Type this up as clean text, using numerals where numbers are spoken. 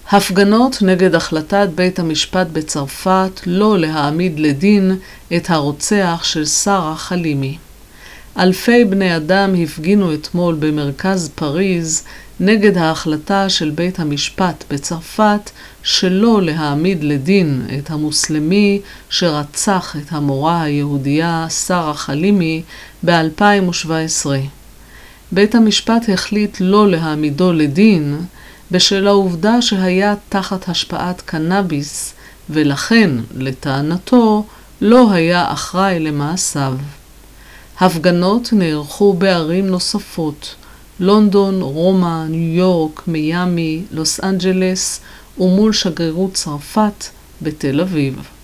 הפגנות נגד החלטת בית המשפט בצרפת לא להעמיד לדין את הרוצח של שרה חלימי. אלפי בני אדם הפגינו אתמול במרכז פריז נגד ההחלטה של בית המשפט בצרפת שלא להעמיד לדין את המוסלמי שרצח את המורה היהודייה שרה חלימי ב-2017. בית המשפט החליט לא להעמידו לדין בשל העובדה שהיה תחת השפעת קנאביס, ולכן, לטענתו, לא היה אחראי למעשיו. הפגנות נערכו בערים נוספות, לונדון, רומא, ניו יורק, מיאמי, לוס אנג'לס ומול שגרירות צרפת בתל אביב.